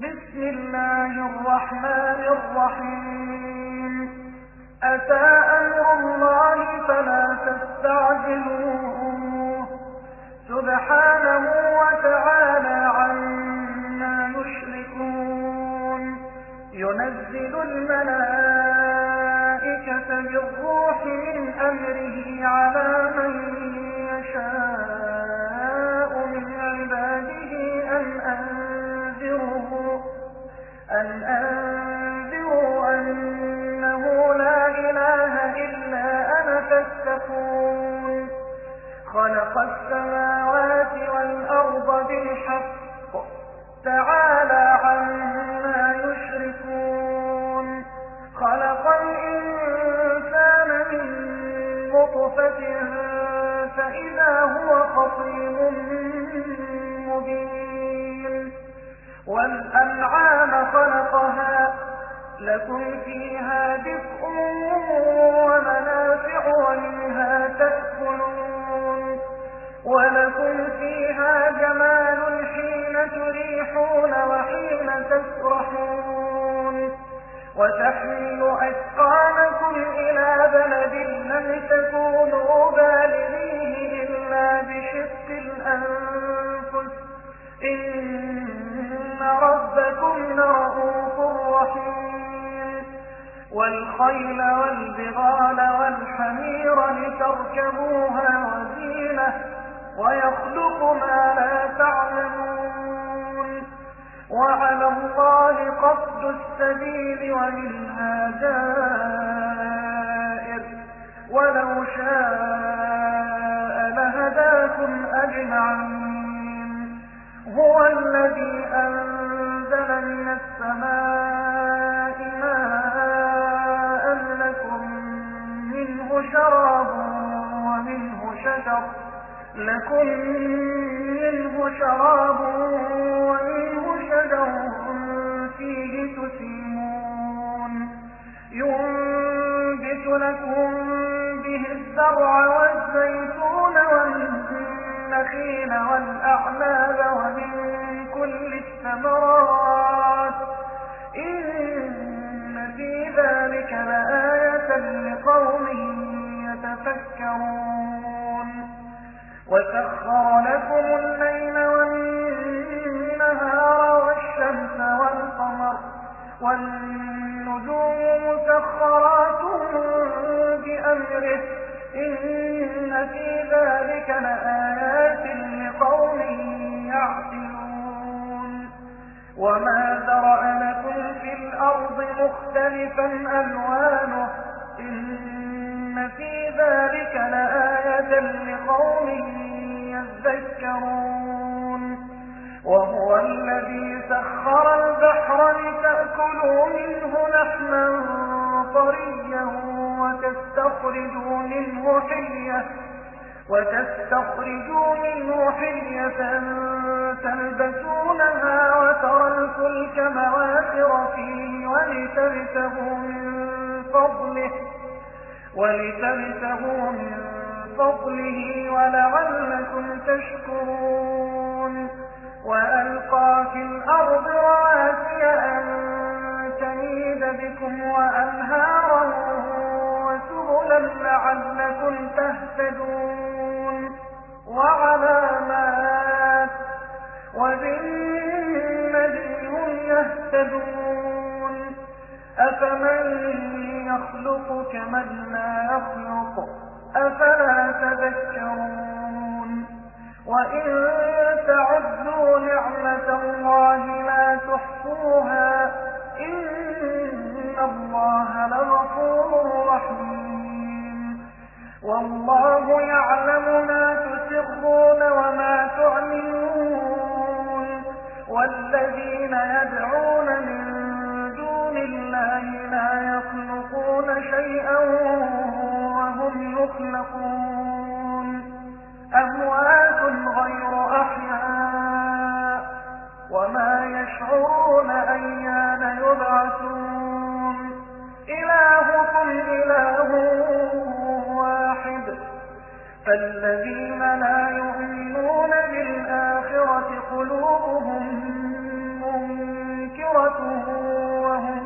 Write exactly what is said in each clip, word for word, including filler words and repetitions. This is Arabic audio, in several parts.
بسم الله الرحمن الرحيم أتى أمر الله فلا تستعجلوه سبحانه وتعالى عما يشركون ينزل الملائكة بالروح من أمره على من يشاء من عباده أن أنذروا أن أنذروا أنه لا إله إلا أنا فاتقون خلق السماوات والأرض بالحق تعالى عما يشركون خلق الإنسان من نطفة فإذا هو خصيم مبين والأنعام خلقها لكم فيها دفء ومنافع ومنها تأكلون ولكم فيها جمال حين تريحون وحين تسرحون وتحمل أثقالكم إلى بلد لم تكونوا بالغيه إلا بشق الأنفس إن ربكم لرؤوف رحيم والخيل والبغال والحمير لتركبوها وزينة ويخلق ما لا تعلمون وعلى الله قصد السبيل ومنها جائر ولو شاء لهداكم أجمعين هو الذي أنزل من السماء ماء لكم منه شراب ومنه شجر لكم منه شراب ومنه شجر فيه تسيمون ينبت لكم به الزرع والزيتون والنخيل والأعناب ومن كل الثمرات إن في ذلك لآية لقوم يتفكرون وسخر لكم الليل والنهار والشمس والقمر والنجوم مسخرات بأمره إن في ذلك لآيات لقوم يعقلون وما ذرأ لكم في الأرض مختلفا ألوانه إن في ذلك لآية لقوم يذكرون وهو الذي سخر البحر لتأكلوا منه لحما طريا وتستخرجوا منه حلية وتستخرجوا منه حلية تلبسونها وترى الفلك مواخر فيه ولتبتغوا من فضله ولتبتغوا من فضله ولعلكم تشكرون وألقى في الأرض رواسي أن تميد بكم وأنهارا وسبلا لعلكم تهتدون وعلامات وبالنجم هم يهتدون أفمن يخلق كمن لا يخلق أفلا تذكرون وإن تعدوا نعمة الله لا تحصوها إن الله لغفور رحيم والله يعلم ما تسرون وما تعلنون والذين يدعون من دون الله لا يخلقون شيئا وهم يخلقون أموات غير أحياء وما يشعرون أيان يبعثون إلهكم إله واحد فالذين لا يؤمنون بالآخرة قلوبهم منكرة أصواتهم وهم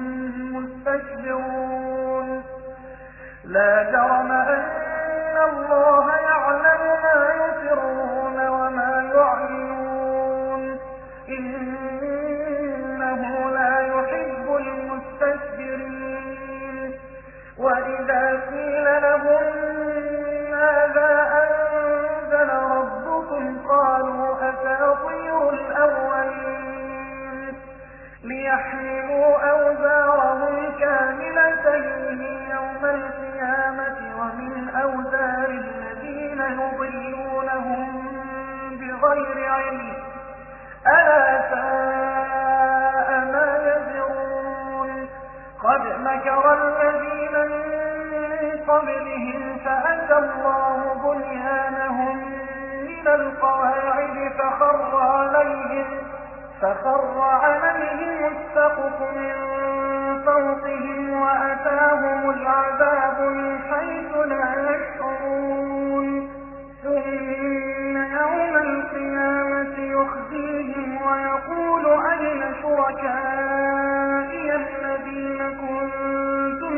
مستكبرون لا جرم أن الله يعلم ما يسرون وما يعلنون إنه لا يحب المستكبرين وإذا قيل لهم ماذا أنزل ربكم قالوا أساطير الأولين ليحملوا أوزارهم كاملة يوم القيامة ومن أوزار الذين يضلونهم بغير علم ألا ساء ما يزرون قد مكر الذين من قبلهم فأتى الله بنيانهم من القواعد فخر عليهم فخر عليهم السقف من فوقهم وأتاهم العذاب من حيث لا يشعرون ثم يوم القيامة يخزيهم ويقول أين شركائي الذين كنتم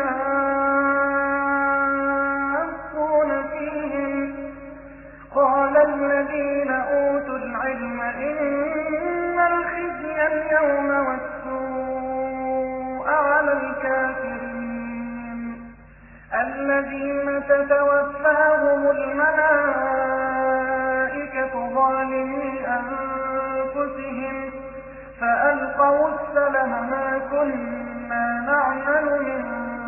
تشاقون فيهم قال الذين أوتوا العلم إن الخزي اليوم والسوء على الكافرين الذين تتوفاهم الملائكة ظالمي أنفسهم فألقوا السلم ما كنا نعمل من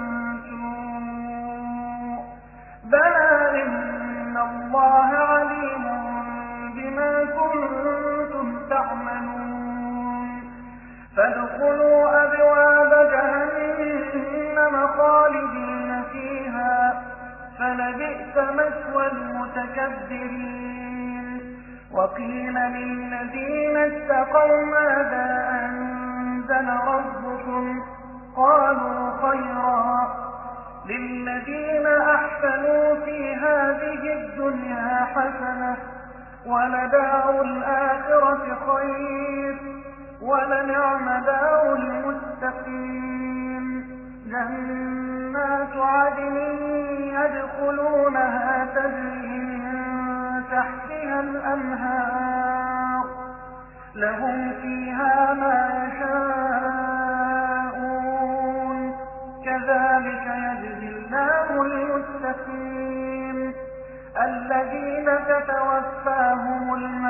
سوء بلى إن الله عليم بما كنتم تعملون فادخلوا أبواب جهنم خالدين فيها فلبئس مثوى المتكبرين وقيل للذين اتقوا ماذا أنزل ربكم قالوا خيرا للذين أحسنوا في هذه الدنيا حسنة ولدار الآخرة خير ولنعم دار المتقين جنات عدن يدخلونها تجري من تحتها الأنهار لهم فيها ما يشاءون كذلك يجزي الله المتقين الذين تتوفاهم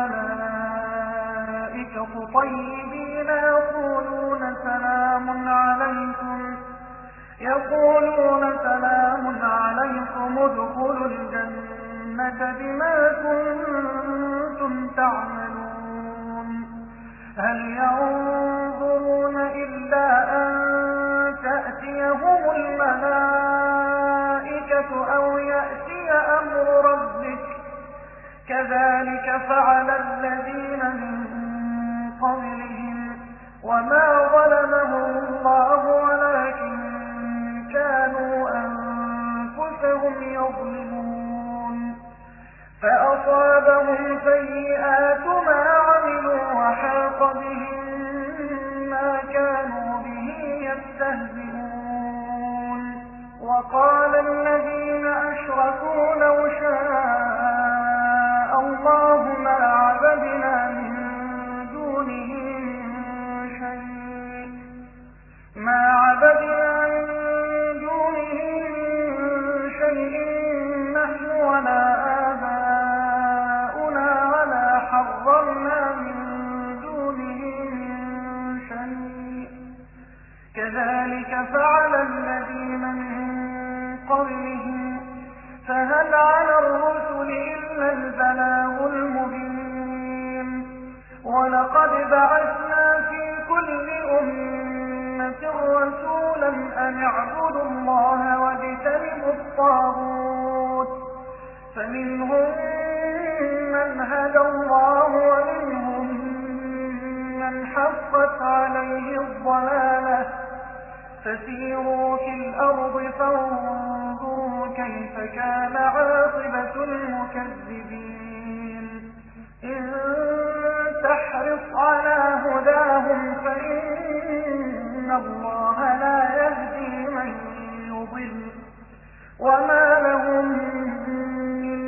الملائكة طيبين يقولون سلام عليكم يقولون سلام عليكم ادخلوا الجنة بما كنتم تعملون هل ينظرون إلا أن تأتيهم الملائكة أو يأتي أمر ربك كذلك فعل الذين من قبلهم وما ظلمهم الله ولكن كانوا أنفسهم يظلمون فأصابهم سيئات ما عملوا وحاق بهم ما كانوا به يستهزئون وقال الذين أشركوا لو شاء الله ما عبدنا من دونه من شيء ما عبدنا من دونه من شيء نحن ولا آباؤنا ولا حرمنا من دونه من شيء كذلك فعل الذين من قبلهم فهل على الرسل إلا البلاغ المبين ولقد بعثنا في كل أمة رسولا أن اعبدوا الله واجتنبوا الطاغوت فمنهم من هدى الله ومنهم من حقت عليه الضلالة فسيروا في الأرض فانظروا كيف كان عاقبة المكذبين إن تحرص على هداهم فإن الله لا يهدي من يضل وما لهم من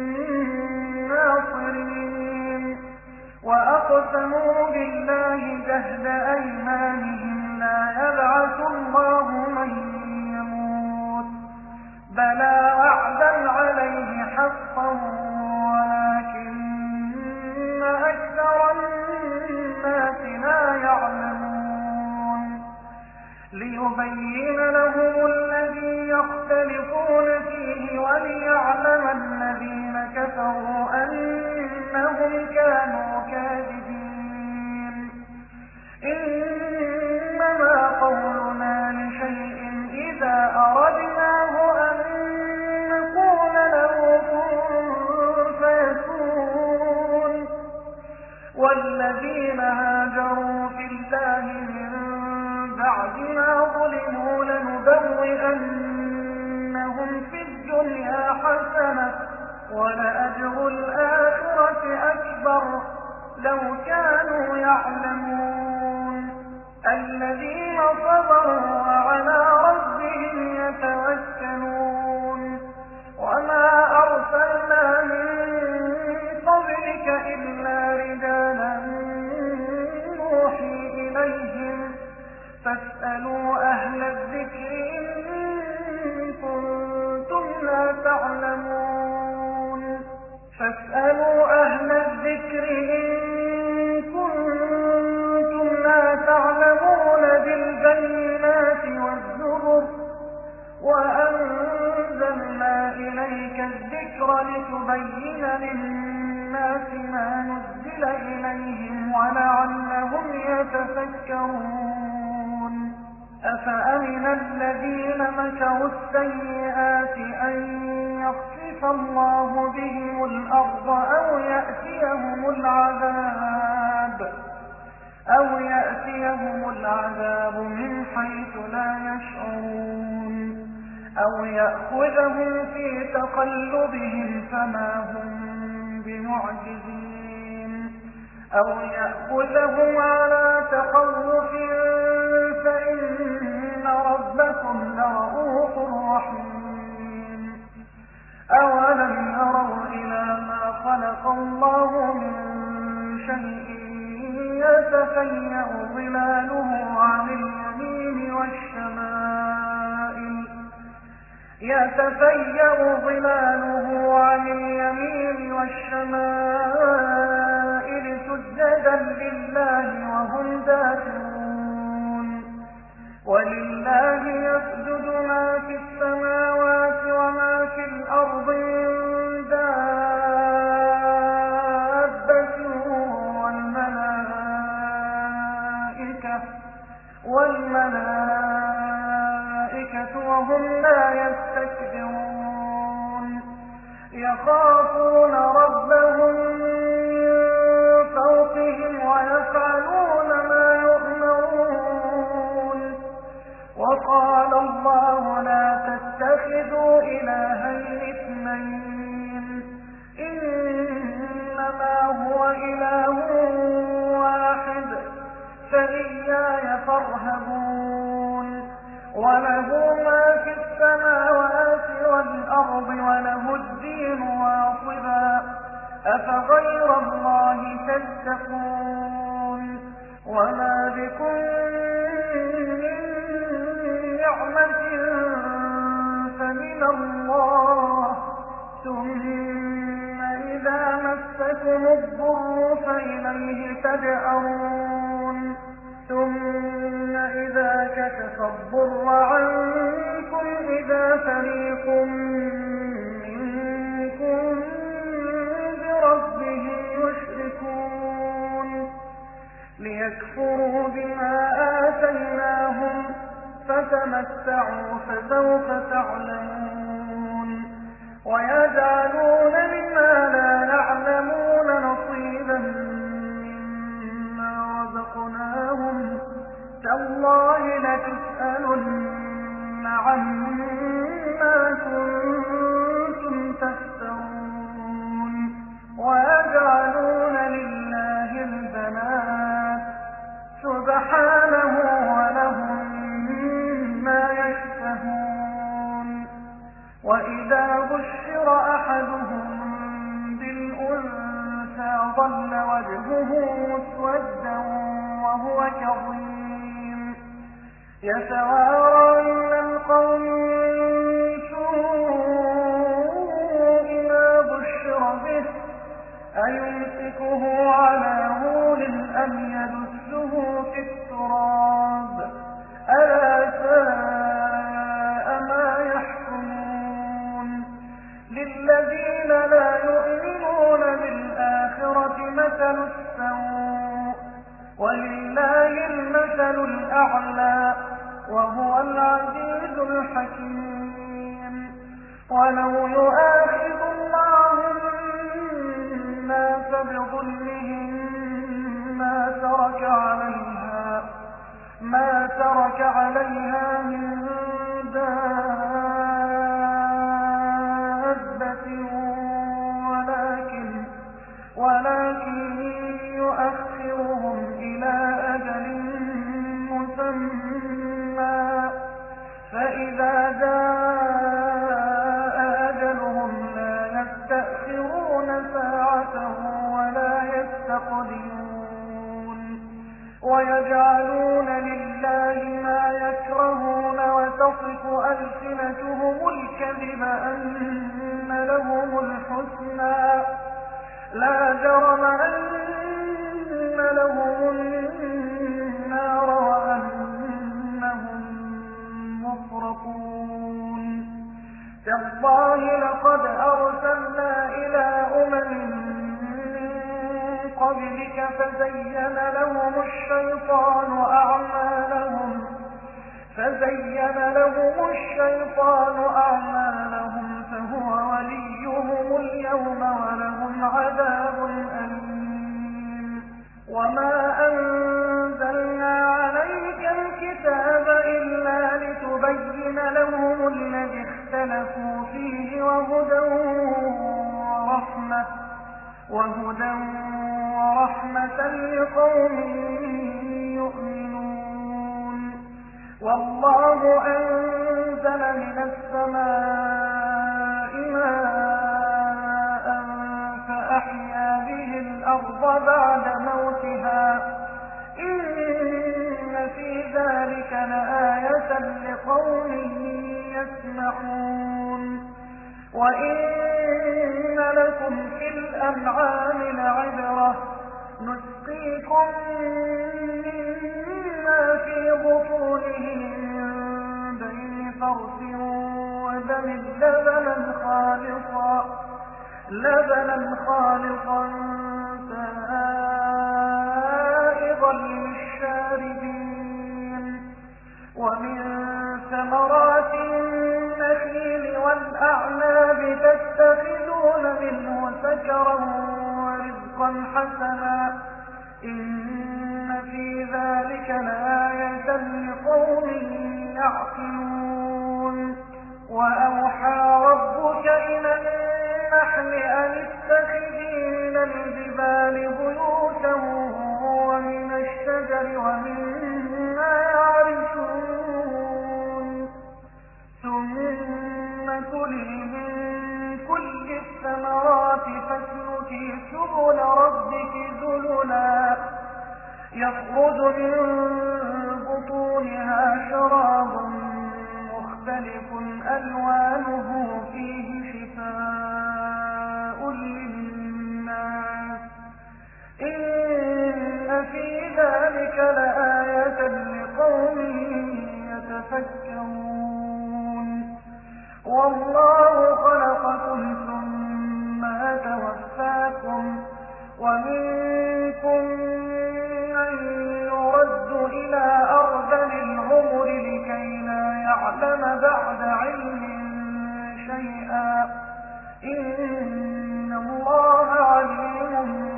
ناصرين وأقسموا بالله جهد أيمانهم لا يبعث الله من يموت بلى وعدا عليه حقا ولكن أكثر الناس لا يعلمون ليبين لهم الذي يختلفون فيه وليعلم الذين كفروا أنهم كانوا كاذبين إنما قولنا لشيء إذا أردناه أن نقول له كن فيكون والذين هاجروا في الله من بعد ما ظلموا لنبوئنهم في الدنيا حسنة ولأجر الآخرة أكبر لو كانوا يعلمون الذين صبروا وعلى ربهم يتوكلون وما أرسلنا من قبلك إلا رجالا نوحي إليهم فاسألوا أهل الذكر إن كنتم لا تعلمون فاسألوا أهل الذكر إن كنتم لا تعلمون بالبينات والزبر وأنزلنا إليك الذكر لتبين للناس ما نزل إليهم ولعلهم يتفكرون أفأمن الذين مكروا السيئات أن يخسف الله بهم الأرض أو يأتيهم العذاب أو يأتيهم العذاب من حيث لا يشعرون أو يأخذهم في تقلبهم فما هم بمعجزين أو يأخذهم على تخوف فإن ربكم لرؤوف رحيم أولم يروا إلى ما خلق الله من شيء يتفيأ ظلاله عن اليمين والشمائل يتفيأ ظلاله عن اليمين والشمائل سجدا لله وهم داخرون ولله يسجد ما في السماوات وما في الأرض من دابة والملائكة والملائكة وهم لا يستكبرون يخافون ربهم من فوقهم ويفعلون ما يؤمرون وقال الله لا تتخذوا إلهين اثنين إنما هو إله واحد فإياي فارهبون وله ما في السماوات والأرض وله الدين واصبا أفغير الله تتقون وما بكم من نعمة فمن الله ثم إذا مسكم الضر فإليه تجأرون ثم إذا كشف الضر عنكم إذا فريق منكم بربهم يشركون ليكفروا بما آتيناهم فتمتعوا فسوف تعلمون ويجعلون مما لا يعلمون نصيبا مما رزقناهم تالله لتسألن عما كنتم تفترون ويجعلون لله البنات سبحانه ولهم وظل وجهه مسودا وهو كظيم يتوارى من القوم من سوء ما بشر به أيمسكه على هون أم يدسه في التراب ألا ساء ما يحكمون للذين لا يؤمنون بالآخرة مثل السوء ولله المثل الأعلى وهو العزيز الحكيم ولو يؤاخذ الله الناس بظلمهم ما ترك عليها ما ترك عليها من دابة ولكن ولكن يؤخرهم إلى أجل مسمى فإذا جاء أجلهم لا يستأخرون ساعة ولا يستقدمون ويجعلون لله ما يكرهون وتصف ألسنتهم الكذب أن لهم الحسنى لا جرم أن لهم النار وأنهم مفرطون تالله لقد أرسلنا إلى أمم قبلك فزين لهم الشيطان أعمالهم فزين لهم الشيطان أعمالهم فهو وليهم اليوم ولهم عذاب أليم وما أنزلنا عليك الكتاب إلا لتبين لهم الذي اختلفوا فيه وهدى ورحمة وهدى ورحمة لقوم يؤمنون والله أنزل من السماء ماء فأحيا به الأرض بعد موتها إن في ذلك لآية لقوم يسمعون وإن لكم في الأنعام لعبرة نسقيكم مما في بطونه من بين فرث ودم لبنا خالصا لبنا خالصا سائغا للشاربين ومن ثمرات النخيل والأعناب تتخذون منه سكرا ورزقا حسنا إن في ذلك لآية لقوم يعقلون وأوحى ربك إلى النحل أن اتخذي من الجبال بيوتا ومن الشجر ومما يعرشون ثم كلي من كل الثمرات فاسلكي سبل ربك ذللا يخرج من بطونها شراب مختلف ألوانه فيه شفاء للناس إن في ذلك لآية لقوم يتفكرون والله خلقكم ثم يتوفاكم ومنكم من يرد إلى أرذل العمر لكي لا يعلم بعد علم شيئا إن الله عليم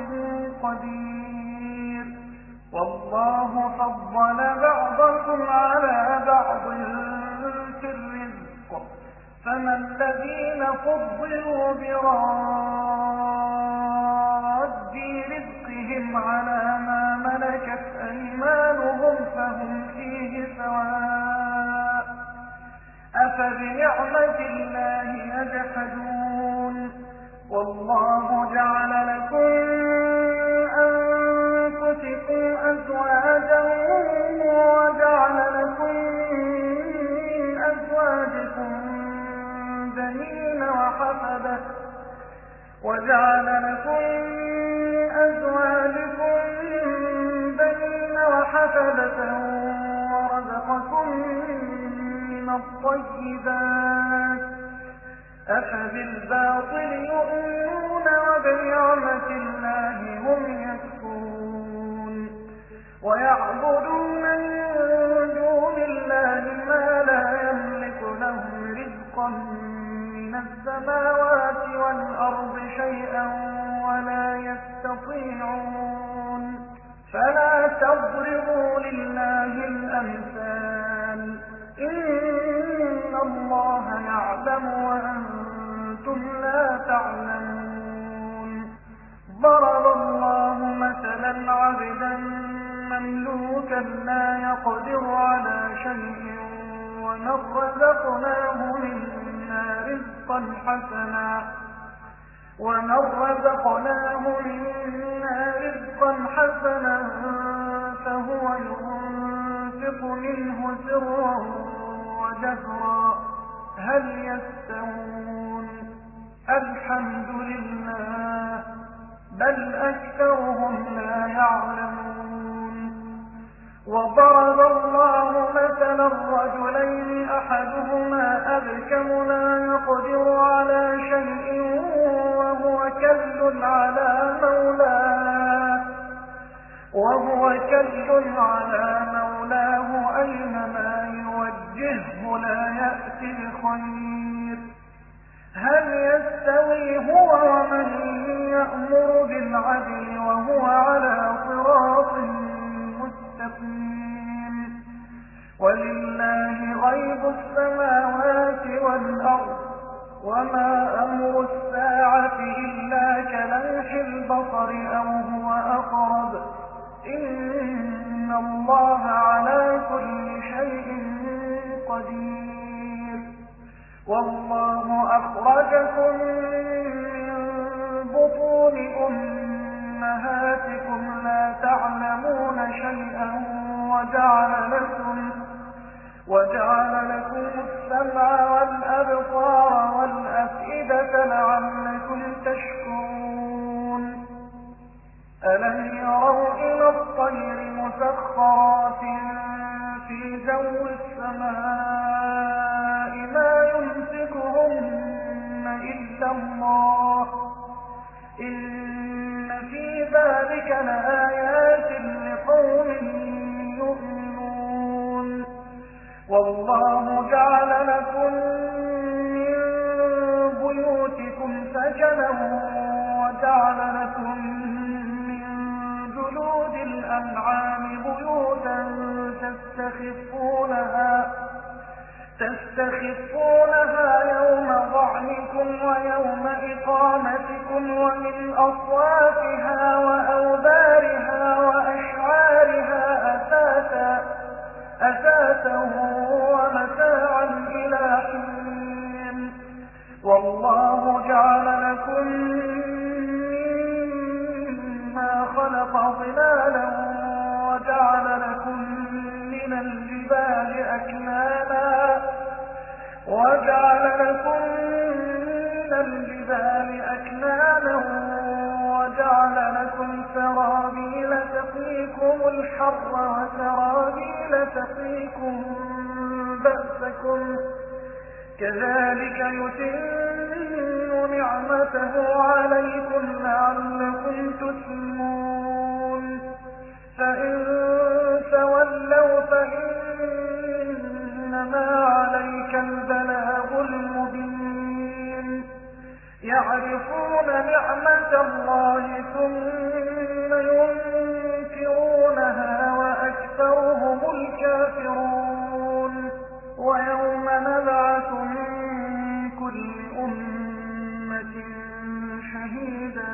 قدير والله فضل بعضكم على بعض في الرزق فما الذين فضلوا براد رزقهم على ما ملكت أيمانهم فهم فيه سواء أفبنعمة الله يجحدون والله جعل لكم وجعل لكم أزواجكم بنين وحفدة ورزقكم من الطيبات أفبالباطل يؤمنون وبنعمة الله هم يكفرون ويعبدون من دون الله ما لا يملك لهم رزقا من السماوات والأرض شيئا ولا يستطيعون فلا تضربوا لله الأمثال إن الله يعلم وأنتم لا تعلمون ضرب الله مثلا عبدا مملوكا لا يقدر على شيء ومن رزقناه منا رزقا حسنا ومن رزقناه منا رزقا حسنا فهو ينفق منه سرا وجهرا هل يستوون الحمد لله بل أكثرهم لا يعلمون وضرب الله مثلا الرجلين أحدهما أبكم لا يقدر على شيء وهو كل على مولاه وهو كل على مولاه أينما يوجهه لا يأتي بخير هل يستوي هو ومن يأمر بالعدل وهو على صراط مستقيم ولله غيب السماوات والأرض وما أمر الساعة إلا كلمح البصر أو هو أقرب إن الله على كل شيء قدير والله أخرجكم من بطون أمهاتكم لا تعلمون شيئا وجعل لكم وجعل لكم السمع والأبصار والأفئدة لعلكم تشكرون ألم يروا إلى الطير مسخرات في جو السماء ما يمسكهن إلا الله إن في ذلك لآيات لقوم يؤمنون والله جعل لكم من بيوتكم سكنا وجعل لكم من جلود الأنعام بيوتا تستخفونها تستخفونها يوم ظعنكم ويوم إقامتكم ومن أصوافها وأوبارها وأشعارها أثاثا أثاثا ومتاعا إلى حين والله جعل لكم مما خلق ظلالا وجعل لكم من الجبال أكنانا وجعل لكم من الجبال أكنانا وجعل لكم سرابيل تقيكم الحر وسرابيل تقيكم بأسكم كذلك يتم نعمته عليكم لعلكم تسلمون فإن تولوا فإنما عليك البلاغ المبين يعرفون نعمة الله ثم ينكرونها وأكثرهم الكافرون ويوم نبعث من كل أمة شهيدا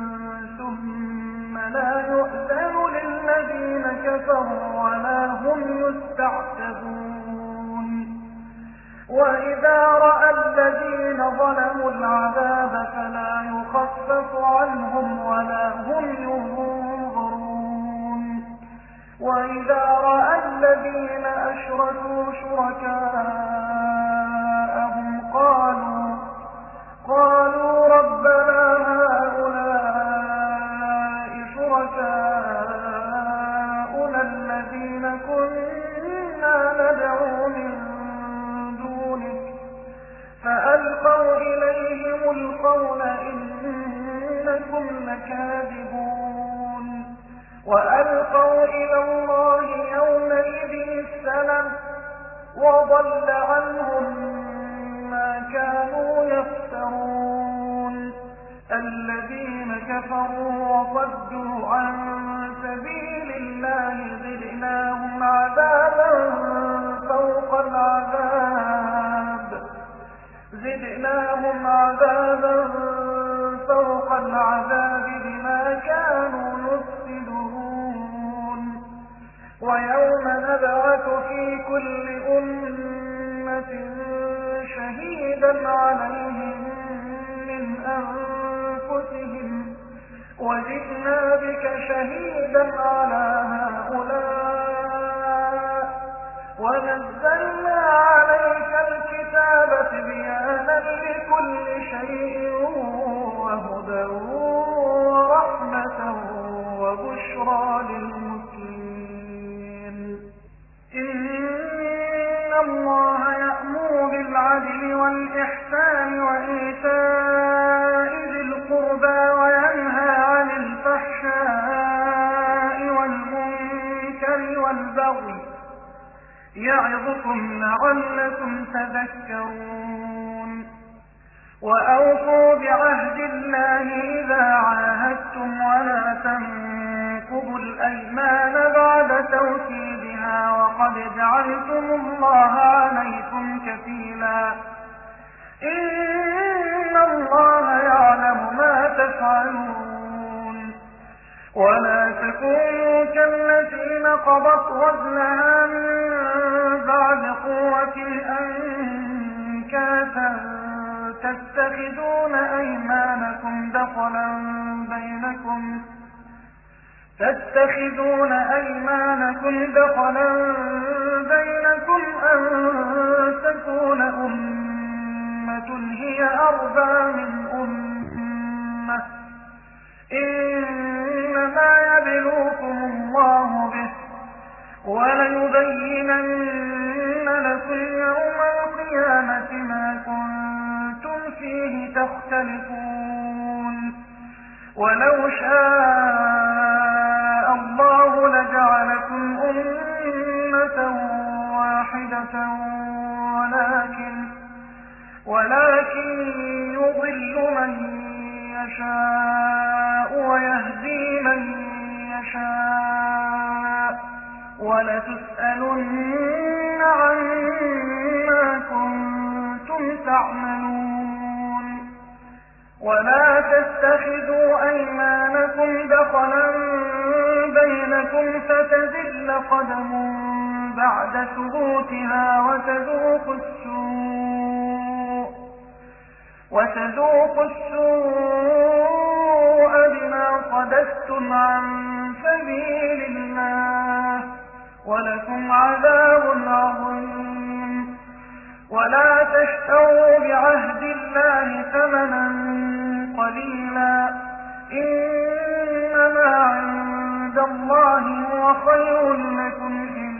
ثم لا يؤذن للذين كفروا ولا هم يستعتبون وإذا رأى الذين ظلموا العذاب فلا يخفف عنهم ولا هم ينظرون وإذا رأى الذين أشركوا شركاءهم قالوا قالوا ربنا وألقوا إلى الله يومئذ السلم وضل عنهم ما كانوا يفترون. الذين كفروا وصدوا عن سبيل الله زدناهم عذابا فوق العذاب زدناهم عذابا فوق العذاب بما كانوا يفسدون. ويوم نبعث في كل أمة شهيدا عليهم من أنفسهم وجئنا بك شهيدا على هؤلاء ونزلنا عليك الكتاب تبيانا لكل شيء وهدى ورحمة وبشرى للمسلمين. إن الله يأمر بالعدل والإحسان وإيتاء ذي القربى وينهى عن الفحشاء والمنكر والبغي يعظكم لعلكم تذكرون. وأوفوا بعهد الله إذا عاهدتم ولا تنقضوا الأيمان بعد توكيدها وقد جعلتم الله عليكم كفيلا. إن الله يعلم ما تفعلون. ولا تكونوا كالتي نقضت غزلها من بعد قوة أنكاثا تتخذون أيمانكم دخلا بينكم تتخذون أيمانكم دخلا بينكم أن تكون أمة هي أربى من أمة إنما يبلوكم الله به وليبينن لكم يوم القيامة ما كنتم فيه تختلفون. ولو شاء الله لجعلكم أمة واحدة ولكن ولكن يضل من يشاء ويهدي من يشاء ولتسألن عما كنتم تعملون. ولا تتخذوا أيمانكم دخلا بينكم فتزل قدم بعد ثبوتها وتذوقوا السوء وتذوقوا السوء بما صددتم عن سبيل الله ولكم عذاب عظيم. ولا تشتروا بعهد الله ثمنا قليلا إنما عند الله هو خير لكم إن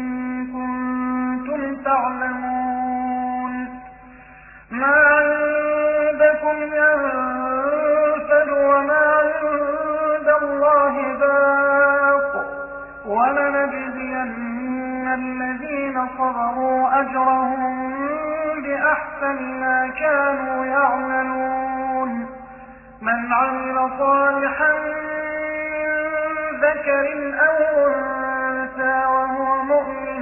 كنتم تعلمون. ما عندكم ينفد وما عند الله باق ولنجزين الذين صبروا أجرهم بأحسن ما كانوا يعملون. من عمل صالحا من ذكر أو أنثى وهو مؤمن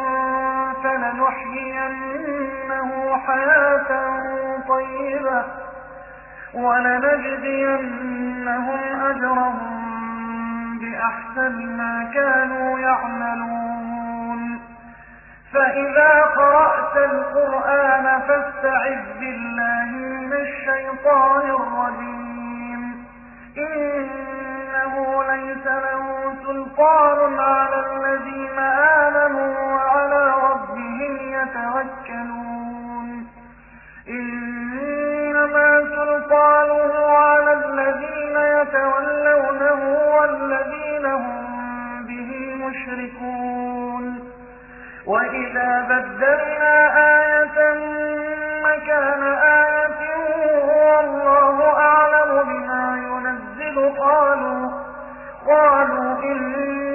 فلنحيينه حياة طيبة ولنجزينهم أجرهم بأحسن ما كانوا يعملون. فإذا قرأت القرآن فاستعذ بالله من الشيطان الرجيم. إنه ليس له سلطان على الذين آمنوا وعلى ربهم يتوكلون. إنما سلطانه على الذين يتولونه والذين هم به مشركون. وإذا بدلنا آية مكان آية والله أعلم بما ينزل قالوا قالوا إن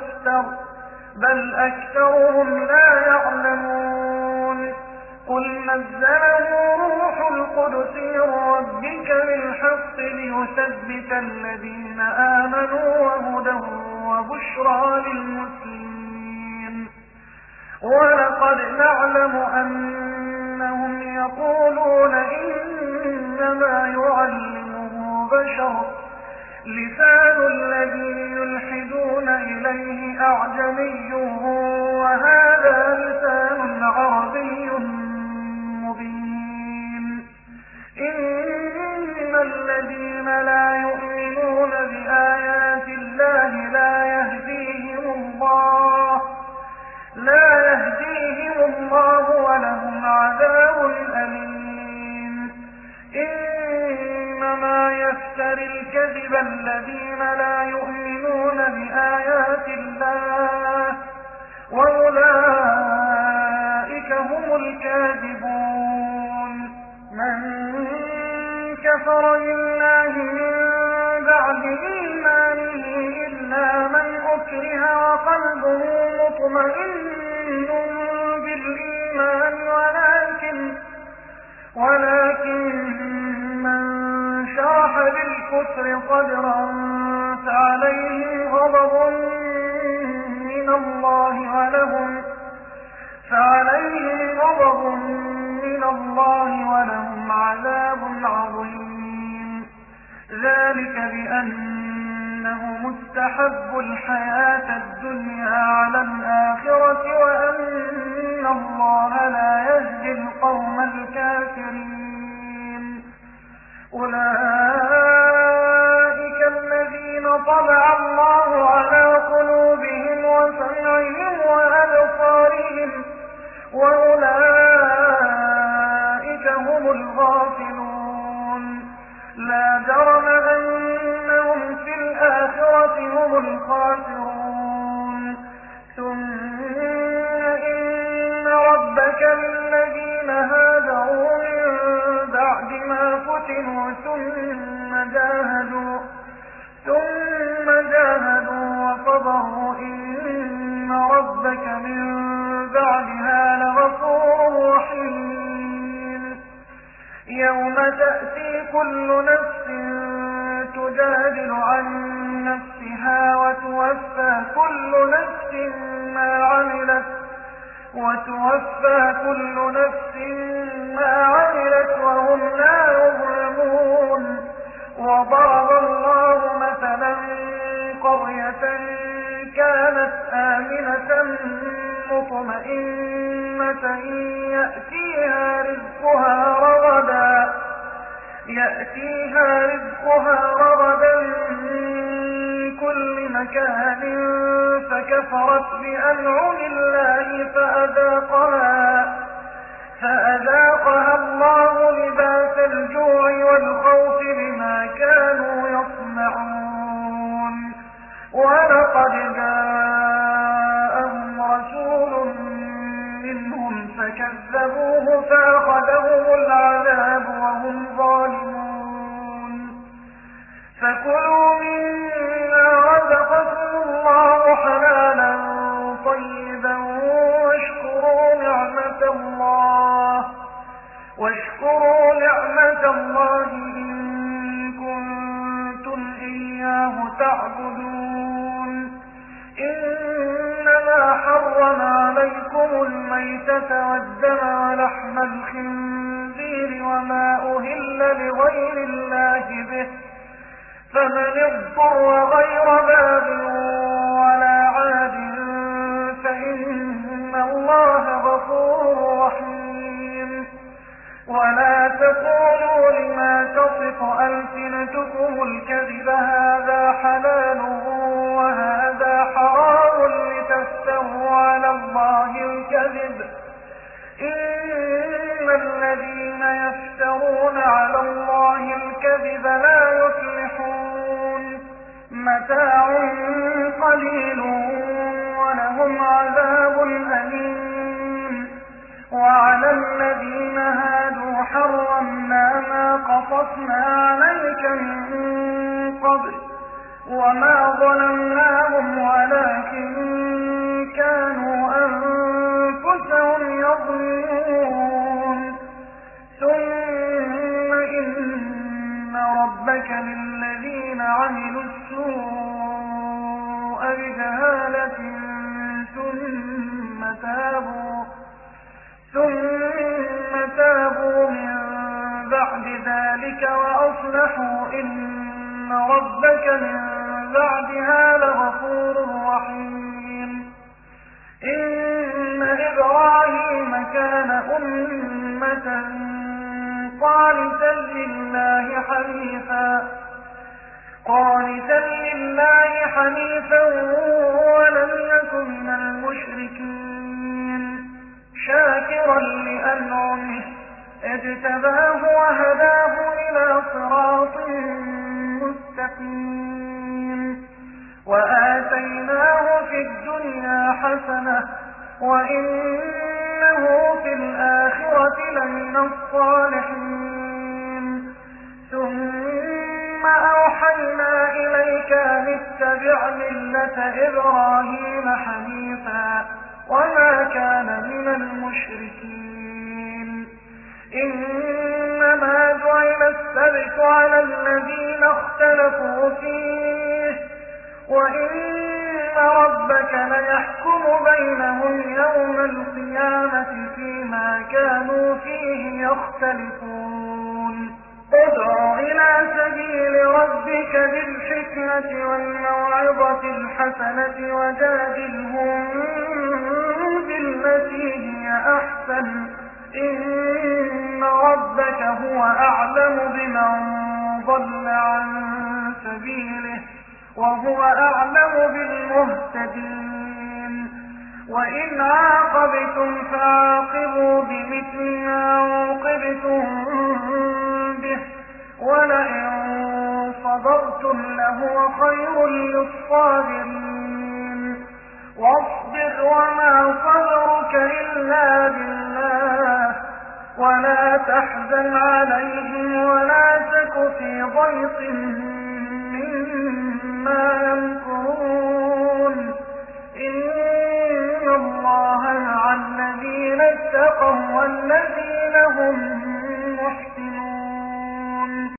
تفتر بل أكثرهم لا يعلمون قل نزله روح القدس من ربك بالحق ليثبت الذين آمنوا وهدى وبشرى للمسلمين ولقد نعلم أنهم يقولون إنما يعلمه بشر لسان الذي يلحدون إليه أعجمي وهذا لسان عربي مبين إن الذين لا يؤمنون بآيات الله لا يهديهم الله لا يهديهم الله ولهم عذاب أليم إنما يفتري الكذب الذين لا يؤمنون بآيات الله وأولئك هم الكاذبون من كفر بالله من بعد إيمانه إلا من أكره وقلبه مطمئن بالإيمان ولكن ولكن من شرح بالكفر صدرا فعليهم غضب من الله ولهم فعليهم غضب من الله ولهم عذاب عظيم ذلك بأنه مستحب الحياة الدنيا على الآخرة وأن الله لا يهدي القوم الكافرين أولئك الذين طبع الله على قلوبهم وسمعهم وأبصارهم وأولئك هم الغافلون لا جرم أنهم في الآخرة هم الخاسرون ثم إن ربك للذين هاجروا من بعد ما فتنوا ثم جاهدوا ثم جاهدوا وصبروا إن ربك من بعدها لغفور رحيم يوم تأتي كل نفس تجادل عن نفسها وتوفى كل نفس ما عملت وتوفى كل نفس ما عملت وهم لا يظلمون وضرب الله مثلا قرية كانت آمنة مطمئنة يأتيها رزقها رغدا يأتيها رزقها رغدا من كل مكان فكفرت بأنعم الله فأذاقها فأذاقها الله لباس الجوع والخوف بما كانوا يصنعون ولقد جاءهم رسول منهم فكذبوه فأخذهم العذاب وهم ظالمون فكلوا مما رزقكم الله حلالا طيبا واشكروا نعمة الله واشكروا نعمة الله إن كنتم إياه تعبدون إنما حرم عليكم الميتة والدم ولحم الخنزير وما أهل لغير الله به فمن اضطر غير باب ولا عاد فإن الله غفور رحيم ولا تقولوا لما تصف ألسنتكم الكذب هذا حلال وهذا حرام لتفتروا على الله الكذب إن الذين يفترون على الله الكذب لا يفلحون متاع قليل ولهم عذاب أليم وعلى الذين هادوا حرمنا ما قصصنا عليك من قبل وما ظلمناهم ولكن كانوا أنفسهم يظلمون ثم إن ربك للذين عملوا السوء بجهالة ثم تابوا ثم تابوا من بعد ذلك وأصلحوا إن ربك من بعدها لغفور رحيم إن إبراهيم كان أمة قانتا لله حنيفا قانتا لله حنيفا ولم يكن من المشركين شاكرا لأنعمه اجتباه وهداه إلى صراط مستقيم وآتيناه في الدنيا حسنة وإنه في الآخرة لمن الصالحين ثم أوحينا إليك أن اتبع ملة إبراهيم حنيفا وما كان من المشركين إنما جعل السبت على الذين اختلفوا فيه وإن ربك ليحكم بينهم يوم القيامة فيما كانوا فيه يختلفون ادع إلى سبيل ربك بالحكمة والموعظة الحسنة وجادلهم بالتي هي أحسن إن ربك هو أعلم بمن ضل عن سبيله وهو أعلم بالمهتدين وإن عاقبتم فعاقبوا بمثل ما عوقبتم به ولئن صبرتم لهو خير للصابرين واصبر وما صبرك إلا بالله ولا تحزن عليهم ولا تك في ضيق مما يمكرون إن الله مع الذين اتقوا والذين هم محسنون